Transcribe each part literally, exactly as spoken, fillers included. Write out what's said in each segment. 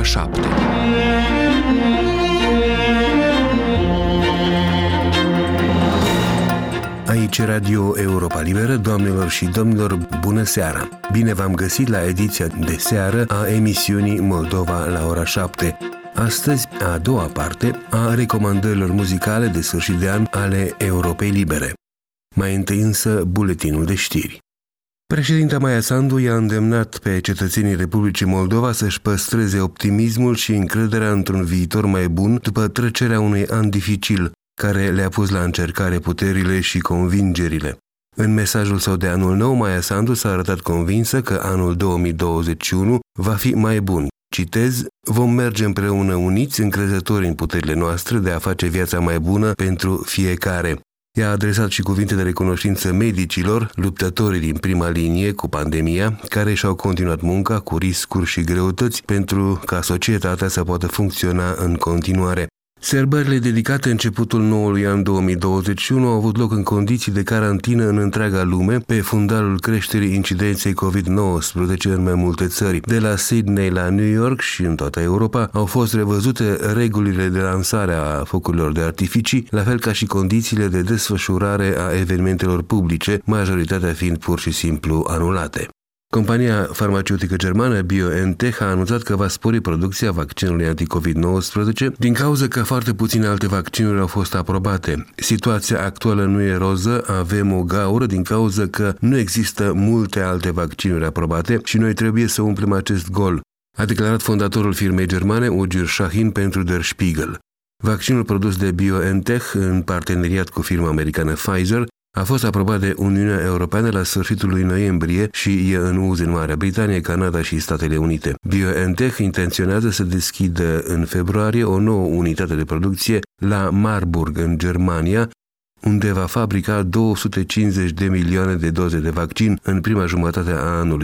ora șapte. Aici Radio Europa Liberă, doamnelor și domnilor, bună seara! Bine v-am găsit la ediția de seară a emisiunii Moldova la ora șapte. Astăzi, a doua parte a recomandărilor muzicale de sfârșit de an ale Europei Libere. Mai întâi însă, buletinul de știri. Președinta Maia Sandu i-a îndemnat pe cetățenii Republicii Moldova să-și păstreze optimismul și încrederea într-un viitor mai bun după trecerea unui an dificil, care le-a pus la încercare puterile și convingerile. În mesajul său de anul nou, Maia Sandu s-a arătat convinsă că anul două mii douăzeci și unu va fi mai bun. Citez, vom merge împreună uniți, încrezători în puterile noastre de a face viața mai bună pentru fiecare. I-a adresat și cuvinte de recunoștință medicilor, luptătorii din prima linie cu pandemia, care și-au continuat munca cu riscuri și greutăți pentru ca societatea să poată funcționa în continuare. Sărbările dedicate începutul noului an două mii douăzeci și unu au avut loc în condiții de carantină în întreaga lume, pe fundalul creșterii incidenței covid nouăsprezece în mai multe țări. De la Sydney la New York și în toată Europa au fost revăzute regulile de lansare a focurilor de artificii, la fel ca și condițiile de desfășurare a evenimentelor publice, majoritatea fiind pur și simplu anulate. Compania farmaceutică germană BioNTech a anunțat că va spori producția vaccinului anti-covid nouăsprezece din cauza că foarte puține alte vaccinuri au fost aprobate. Situația actuală nu e roză, avem o gaură din cauza că nu există multe alte vaccinuri aprobate și noi trebuie să umplem acest gol, a declarat fondatorul firmei germane Ujir Sahin pentru Der Spiegel. Vaccinul produs de BioNTech în parteneriat cu firma americană Pfizer a fost aprobat de Uniunea Europeană la sfârșitul lui noiembrie și e în uz în Marea Britanie, Canada și Statele Unite. BioNTech intenționează să deschidă în februarie o nouă unitate de producție la Marburg, în Germania, unde va fabrica două sute cincizeci de milioane de doze de vaccin în prima jumătate a anului.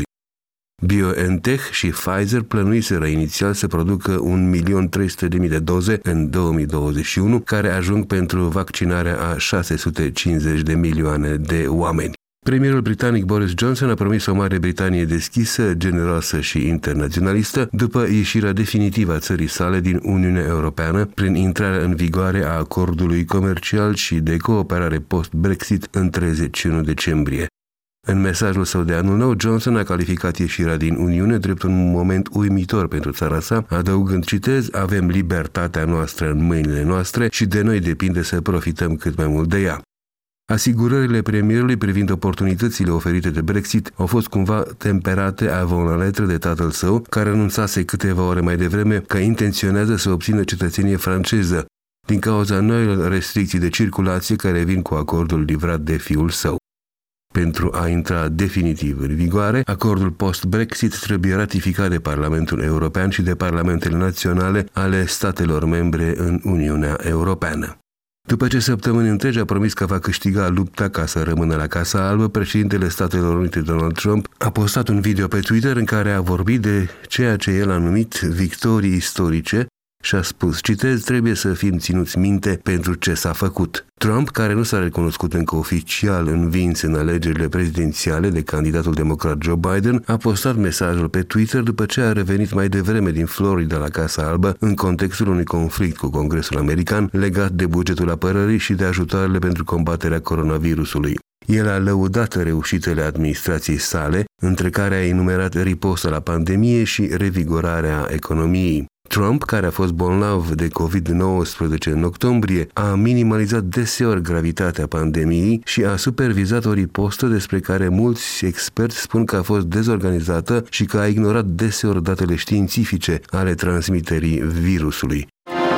BioNTech și Pfizer plănuiseră inițial să producă un milion trei sute de mii de doze în două mii douăzeci și unu, care ajung pentru vaccinarea a șase sute cincizeci de milioane de oameni. Premierul britanic Boris Johnson a promis o Mare Britanie deschisă, generoasă și internaționalistă după ieșirea definitivă a țării sale din Uniunea Europeană prin intrarea în vigoare a acordului comercial și de cooperare post-Brexit în treizeci și unu decembrie. În mesajul său de anul nou, Johnson a calificat ieșirea din Uniune drept un moment uimitor pentru țara sa, adăugând, citez, avem libertatea noastră în mâinile noastre și de noi depinde să profităm cât mai mult de ea. Asigurările premierului privind oportunitățile oferite de Brexit au fost cumva temperate avant la letră de tatăl său, care anunțase câteva ore mai devreme că intenționează să obțină cetățenie franceză, din cauza noilor restricții de circulație care vin cu acordul livrat de fiul său. Pentru a intra definitiv în vigoare, acordul post-Brexit trebuie ratificat de Parlamentul European și de parlamentele naționale ale statelor membre în Uniunea Europeană. După ce săptămâni întregi a promis că va câștiga lupta ca să rămână la Casa Albă, președintele Statelor Unite Donald Trump a postat un video pe Twitter în care a vorbit de ceea ce el a numit victorii istorice și a spus, citez, trebuie să fim ținuți minte pentru ce s-a făcut. Trump, care nu s-a recunoscut încă oficial învins în alegerile prezidențiale de candidatul democrat Joe Biden, a postat mesajul pe Twitter după ce a revenit mai devreme din Florida la Casa Albă în contextul unui conflict cu Congresul American legat de bugetul apărării și de ajutoarele pentru combaterea coronavirusului. El a lăudat reușitele administrației sale, între care a enumerat riposta la pandemie și revigorarea economiei. Trump, care a fost bolnav de covid nouăsprezece în octombrie, a minimalizat deseori gravitatea pandemiei și a supervizat o ripostă despre care mulți experți spun că a fost dezorganizată și că a ignorat deseori datele științifice ale transmiterii virusului.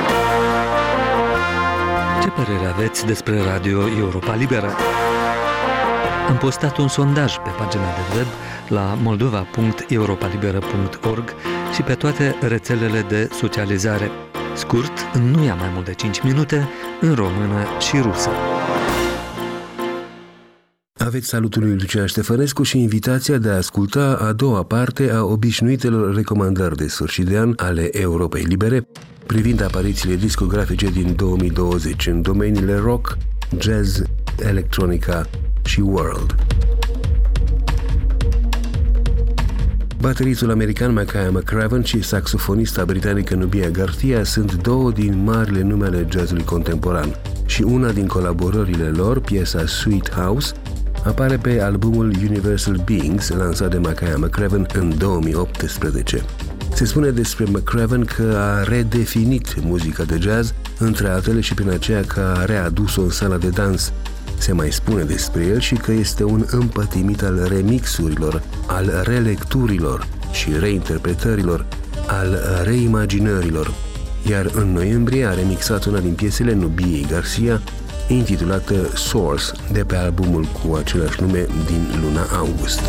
Ce părere aveți despre Radio Europa Liberă? Am postat un sondaj pe pagina de web la moldova punct europa liberă punct org și pe toate rețelele de socializare. Scurt, nu ia mai mult de cinci minute, în română și rusă. Aveți salutul lui Lucian Ștefănescu și invitația de a asculta a doua parte a obișnuitelor recomandări de sfârșit de an ale Europei Libere privind aparițiile discografice din două mii douăzeci în domeniile rock, jazz, electronica și world. Bateristul american Makaya McCraven și saxofonista britanică Nubia Garcia sunt două din marile nume ale jazzului contemporan și una din colaborările lor, piesa Sweet House, apare pe albumul Universal Beings, lansat de Makaya McCraven în două mii optsprezece. Se spune despre McCraven că a redefinit muzica de jazz, între altele și prin aceea că a readus-o în sala de dans. Se mai spune despre el și că este un împătimit al remixurilor, al relecturilor și reinterpretărilor, al reimaginărilor. Iar în noiembrie a remixat una din piesele Nubiei Garcia, intitulată Source, de pe albumul cu același nume din luna august.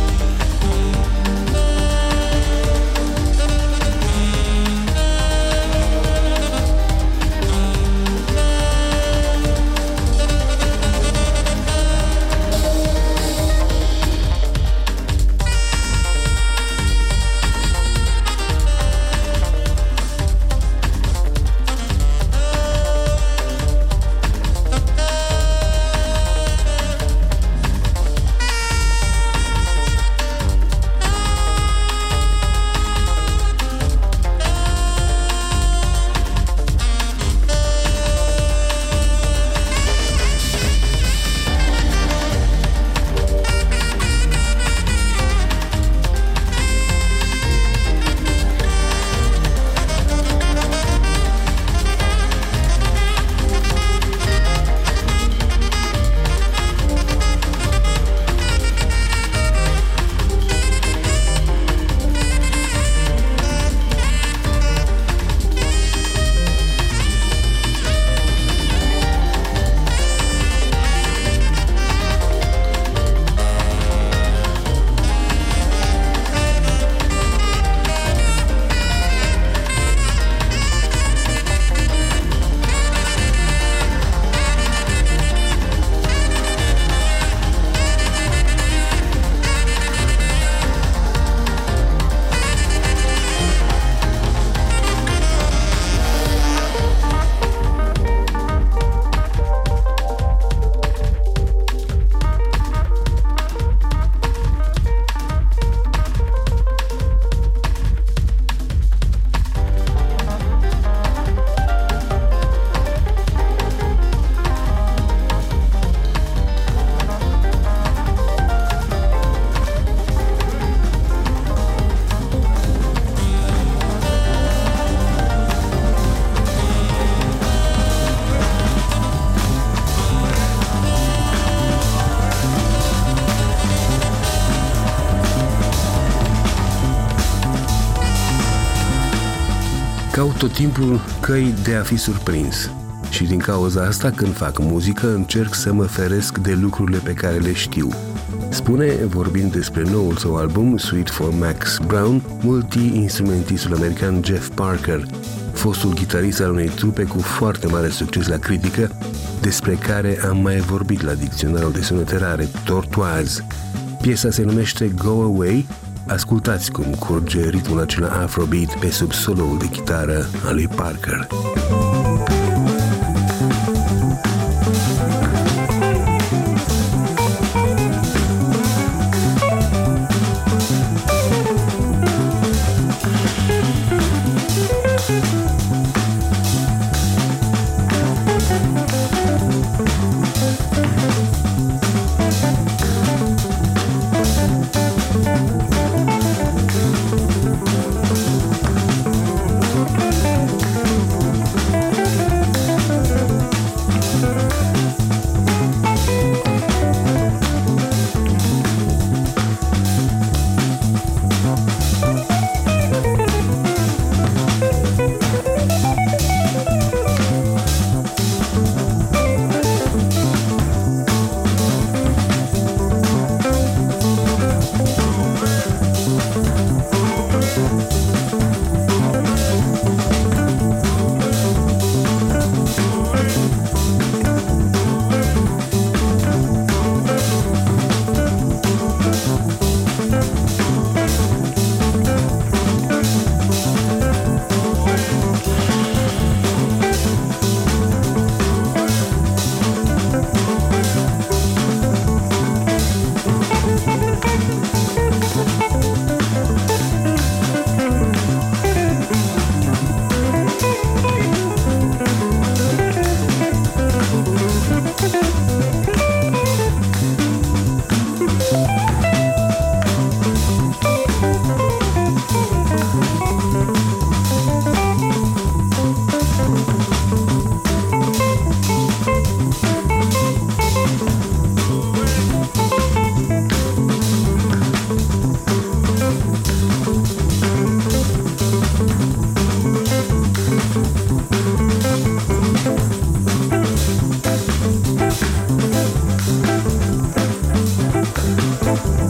Caut tot timpul căi de a fi surprins și din cauza asta, când fac muzică, încerc să mă feresc de lucrurile pe care le știu. Spune, vorbind despre noul său album, Suite for Max Brown, multi-instrumentistul american Jeff Parker, fostul gitarist al unei trupe cu foarte mare succes la critică, despre care am mai vorbit la dicționarul de sunete rare, Tortoise. Piesa se numește Go Away. Ascultați cum curge ritmul acela afrobeat pe sub soloul de chitară al lui Parker.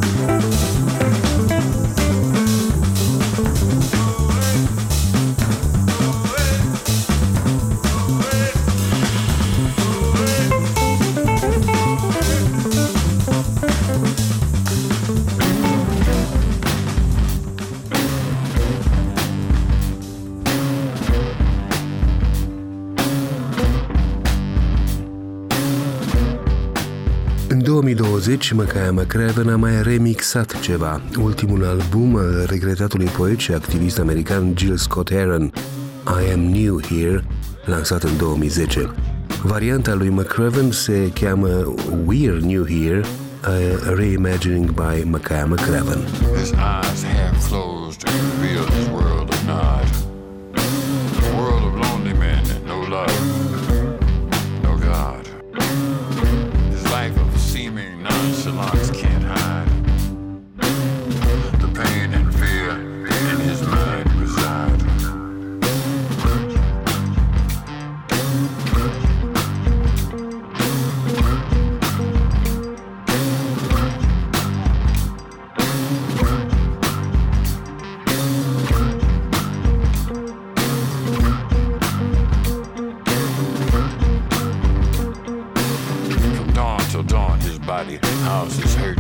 În două mii douăzeci, Makaya McCraven a mai remixat ceva, ultimul album al regretatului poet și activist american Gil Scott-Heron, I Am New Here, lansat în două mii zece. Varianta lui McCraven se cheamă We're New Here, a reimagining by Makaya McCraven. His eyes half closed to reveal his world of nod. A world of lonely men, no love, no God. His life of seeming nonchalance can't hide the pain and fear in his mind reside. Body houses hurt,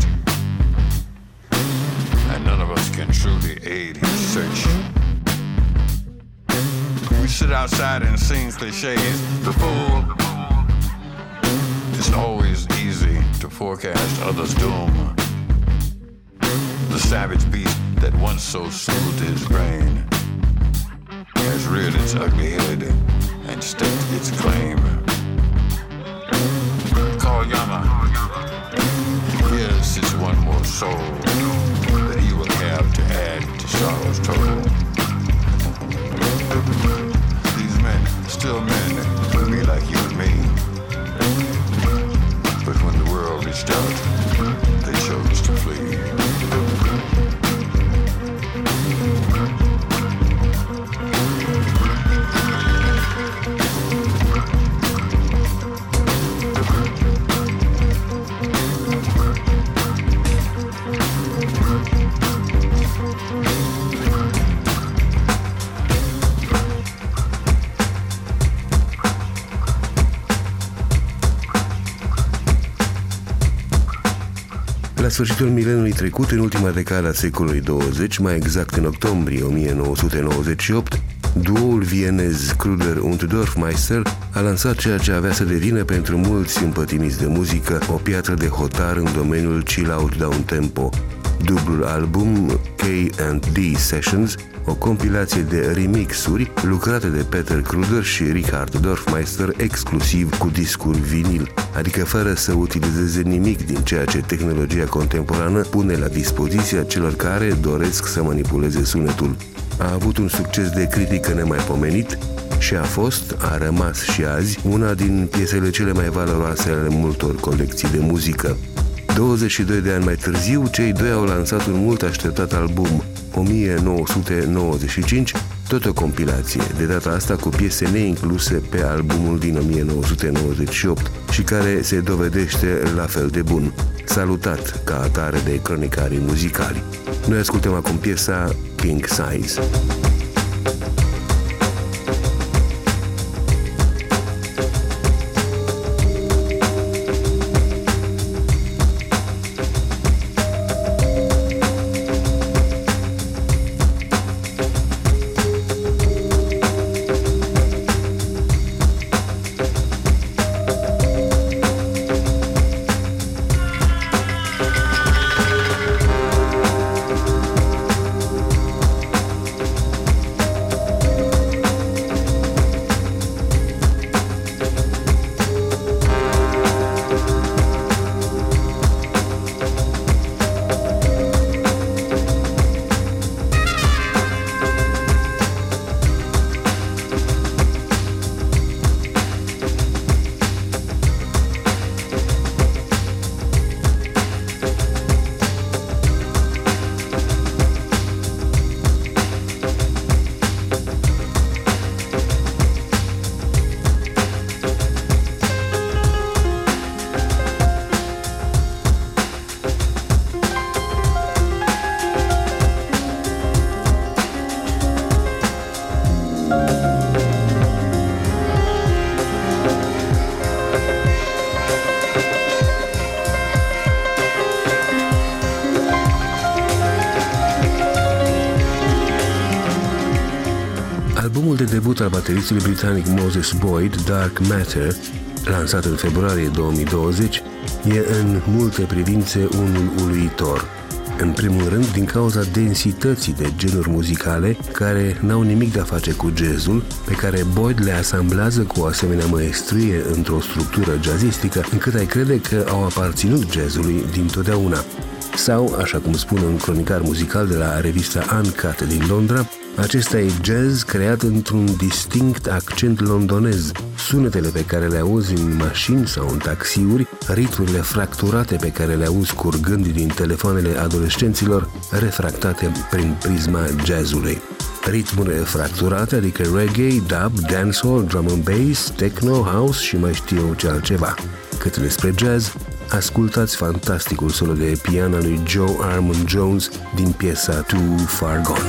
and none of us can truly aid his search. We sit outside and sing cliches. The fool, it's always easy to forecast others' doom. The savage beast that once so soothed his brain has reared its ugly head and staked its claim. Call Yama. Here's his one more soul that he will have to add to sorrow's total. These men, still men, will be like you and me. But when the world reached out, they chose to flee. La sfârșitul mileniului trecut, în ultima decadă a secolului douăzeci, mai exact în octombrie o mie nouă sute nouăzeci și opt, duoul vienez Kruder und Dorfmeister a lansat ceea ce avea să devină pentru mulți împătimiți de muzică o piatră de hotar în domeniul chill-out down-tempo. Dublul album K and D Sessions, o compilație de remixuri lucrate de Peter Kruder și Richard Dorfmeister exclusiv cu discuri vinil, adică fără să utilizeze nimic din ceea ce tehnologia contemporană pune la dispoziția celor care doresc să manipuleze sunetul. A avut un succes de critică nemaipomenit și a fost, a rămas și azi, una din piesele cele mai valoroase ale multor colecții de muzică. douăzeci și doi de ani mai târziu, cei doi au lansat un mult așteptat album, o mie nouă sute nouăzeci și cinci, tot o compilație, de data asta cu piese neincluse pe albumul din o mie nouă sute nouăzeci și opt și care se dovedește la fel de bun, salutat ca atare de cronicarii muzicali. Noi ascultăm acum piesa King Size. Albumul de debut al bateristului britanic Moses Boyd, Dark Matter, lansat în februarie două mii douăzeci, e în multe privințe unul uluitor. În primul rând, din cauza densității de genuri muzicale care n-au nimic de a face cu jazzul, pe care Boyd le asamblează cu o asemenea măestrie într-o structură jazzistică, încât ai crede că au aparținut jazzului dintotdeauna. Sau, așa cum spun un cronicar muzical de la revista Uncut din Londra, acesta e jazz creat într-un distinct accent londonez. Sunetele pe care le auzi în mașini sau în taxiuri, ritmurile fracturate pe care le auzi curgând din telefoanele adolescenților, refractate prin prisma jazzului. Ritmuri fracturate, adică reggae, dub, dancehall, drum and bass, techno, house și mai știu eu ce altceva. Cât despre jazz, ascultați fantasticul solo de pian al lui Joe Armond Jones din piesa Too Far Gone.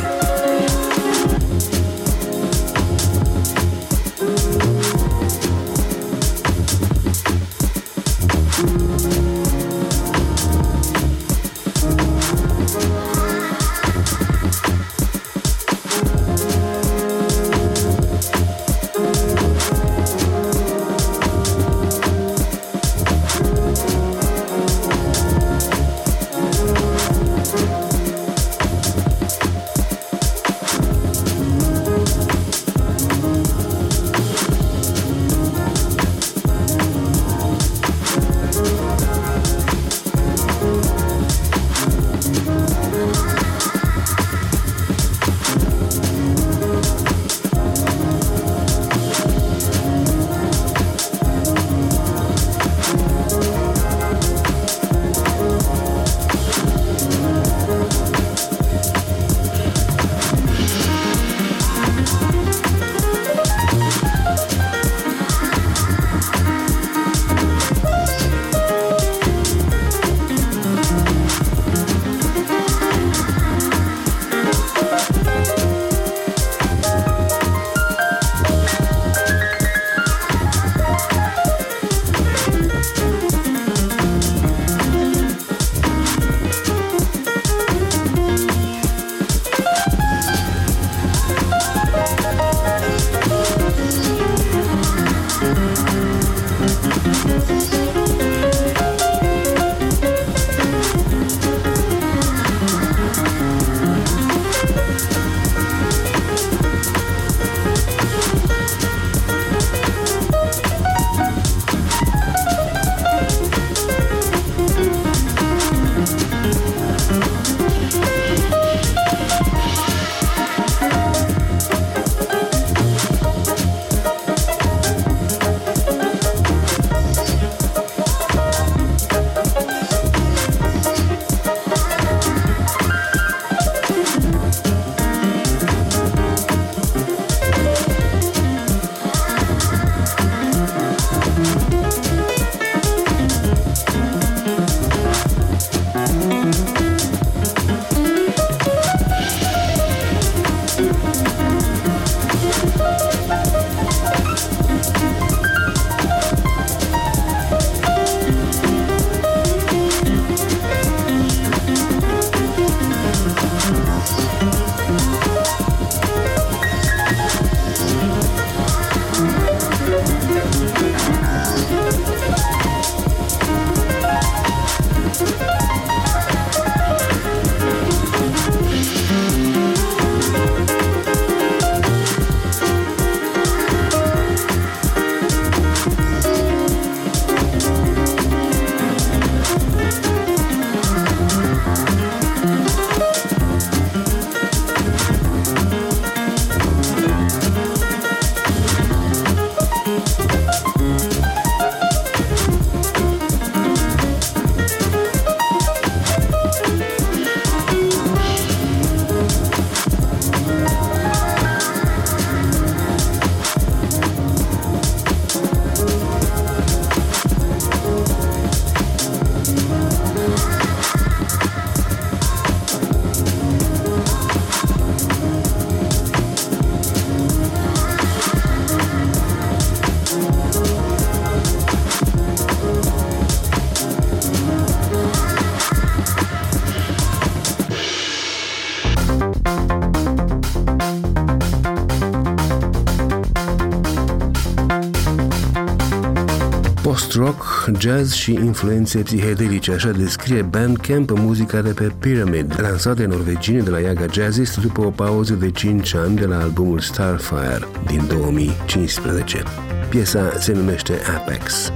rock, jazz și influențe psihedelice, așa descrie Bandcamp muzica de pe Pyramid, lansată în norvegienii de la Jaga Jazzist după o pauză de cinci ani de la albumul Starfire din două mii cincisprezece. Piesa se numește Apex.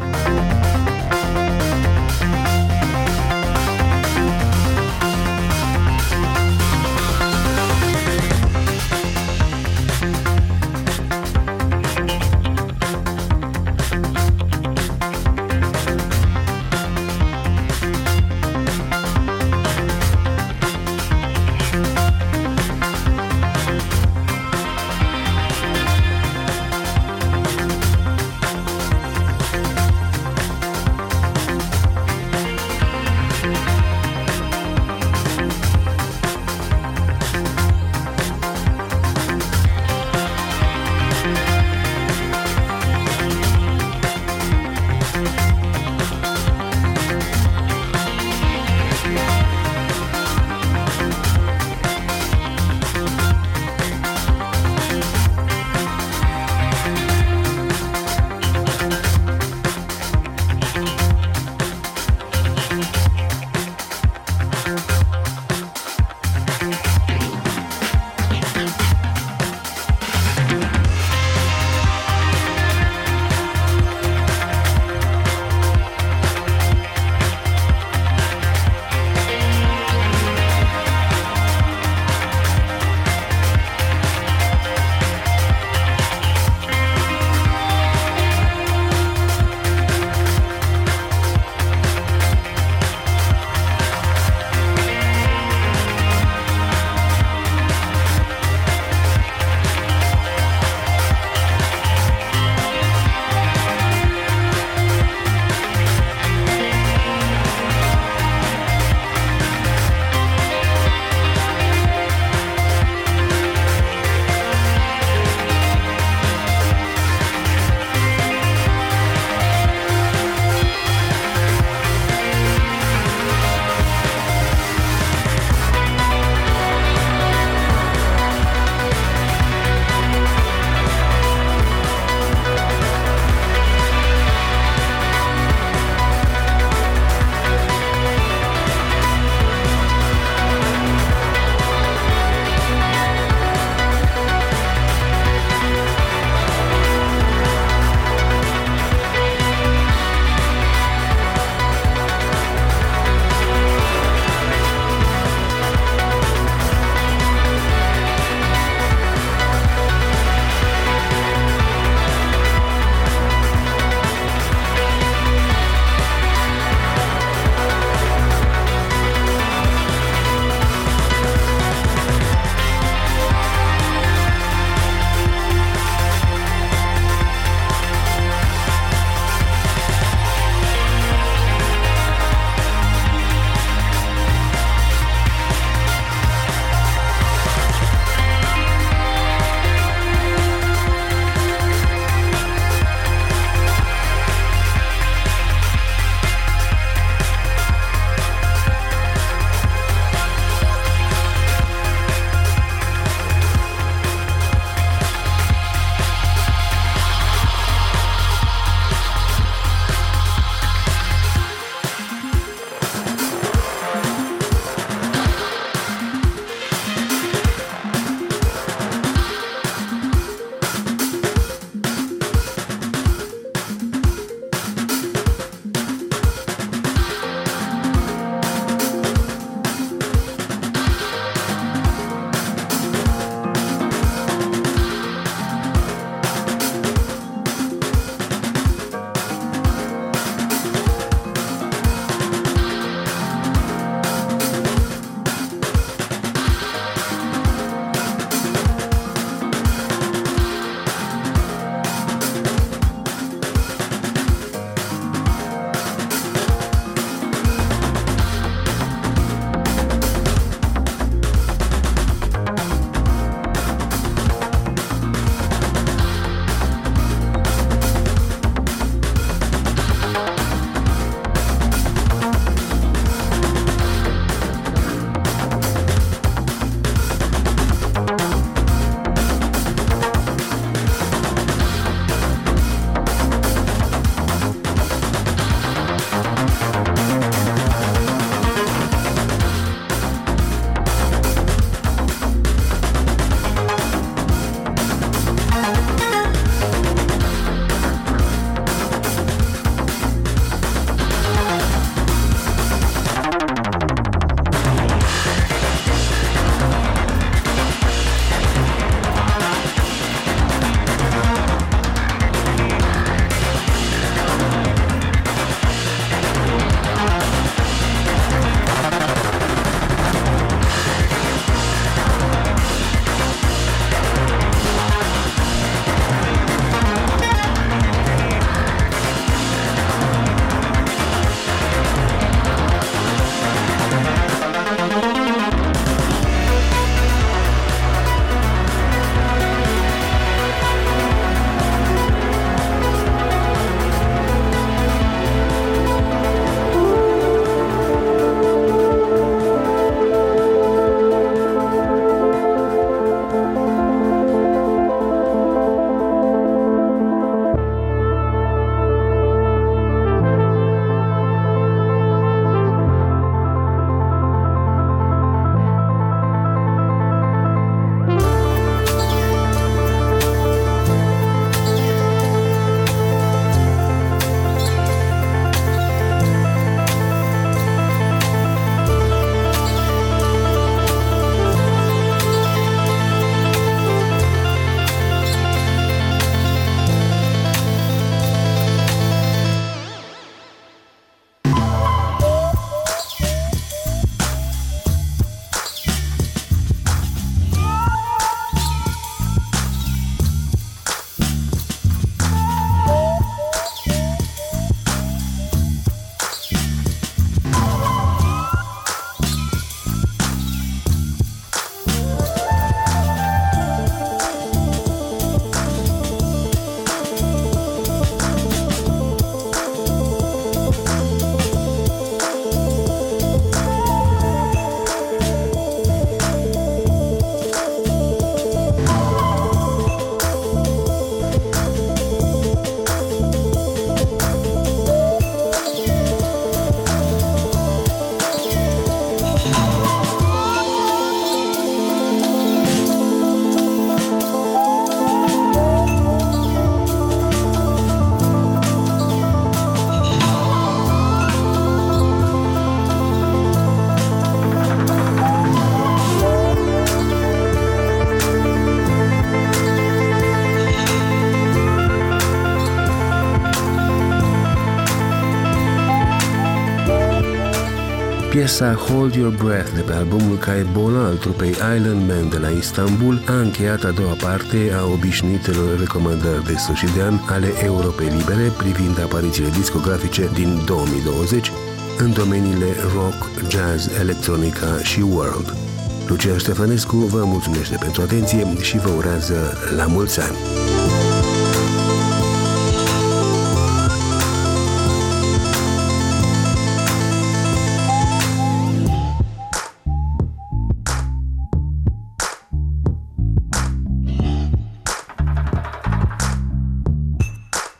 Piesa Hold Your Breath de pe albumul Caebola al trupei Island Man de la Istanbul a încheiat a doua parte a obișnuitelor recomandări de sfârșit de an ale Europei Libere privind aparițiile discografice din două mii douăzeci în domeniile rock, jazz, electronica și world. Lucian Ștefănescu vă mulțumește pentru atenție și vă urează la mulți ani!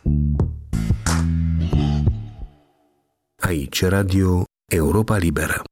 Aici Radio Europa Liberă.